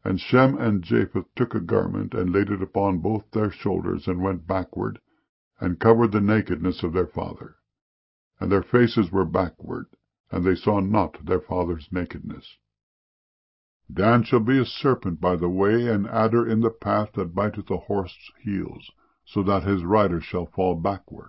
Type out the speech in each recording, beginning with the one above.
And Shem and Japheth took a garment, and laid it upon both their shoulders, and went backward, and covered the nakedness of their father. And their faces were backward, and they saw not their father's nakedness. Dan shall be a serpent by the way, an adder in the path that biteth a horse's heels, so that his rider shall fall backward.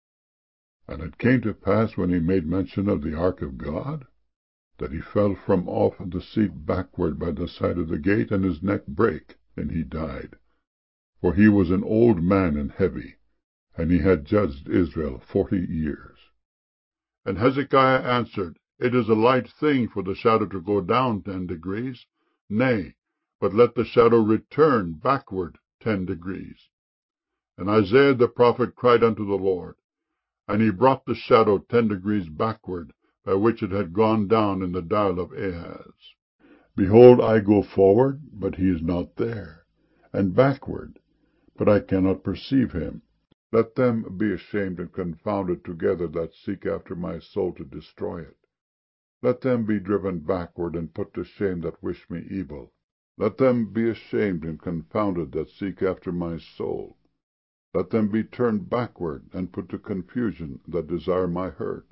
And it came to pass, when he made mention of the ark of God, that he fell from off the seat backward by the side of the gate, and his neck brake, and he died. For he was an old man and heavy, and he had judged Israel 40 years. And Hezekiah answered, It is a light thing for the shadow to go down 10 degrees. Nay, but let the shadow return backward 10 degrees. And Isaiah the prophet cried unto the Lord, and he brought the shadow 10 degrees backward, by which it had gone down in the dial of Ahaz. Behold, I go forward, but he is not there, and backward, but I cannot perceive him. Let them be ashamed and confounded together that seek after my soul to destroy it. Let them be driven backward and put to shame that wish me evil. Let them be ashamed and confounded that seek after my soul. Let them be turned backward and put to confusion that desire my hurt.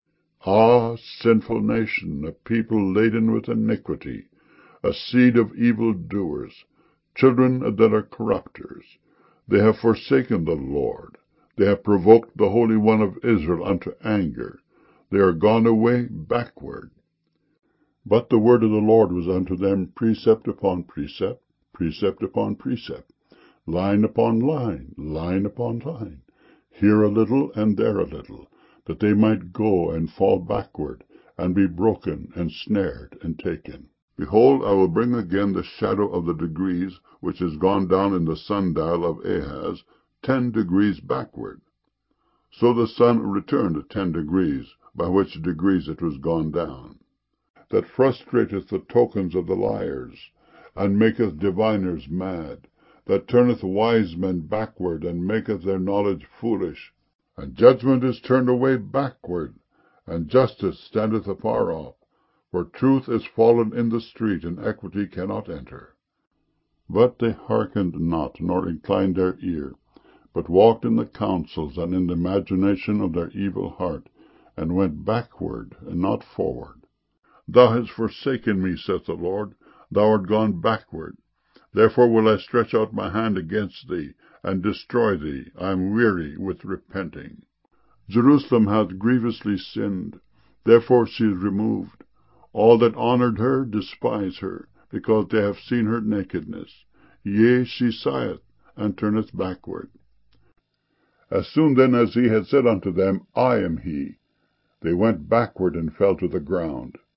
Ah, sinful nation, a people laden with iniquity, a seed of evil doers, children that are corrupters. They have forsaken the Lord. They have provoked the Holy One of Israel unto anger. They are gone away backward. But the word of the Lord was unto them precept upon precept, precept upon precept, line upon line, line upon line, here a little and there a little, that they might go and fall backward, and be broken, and snared, and taken. Behold, I will bring again the shadow of the degrees, which is gone down in the sundial of Ahaz, 10 degrees backward. So the sun returned 10 degrees, by which degrees it was gone down. That frustrateth the tokens of the liars, and maketh diviners mad, that turneth wise men backward, and maketh their knowledge foolish. And judgment is turned away backward, and justice standeth afar off. For truth is fallen in the street, and equity cannot enter. But they hearkened not, nor inclined their ear, but walked in the counsels and in the imagination of their evil heart, and went backward, and not forward. Thou hast forsaken me, saith the Lord, thou art gone backward. Therefore will I stretch out my hand against thee, and destroy thee. I am weary with repenting. Jerusalem hath grievously sinned, therefore she is removed. All that honored her despise her, because they have seen her nakedness. Yea, she sigheth, and turneth backward. As soon then as he had said unto them, I am he, they went backward and fell to the ground.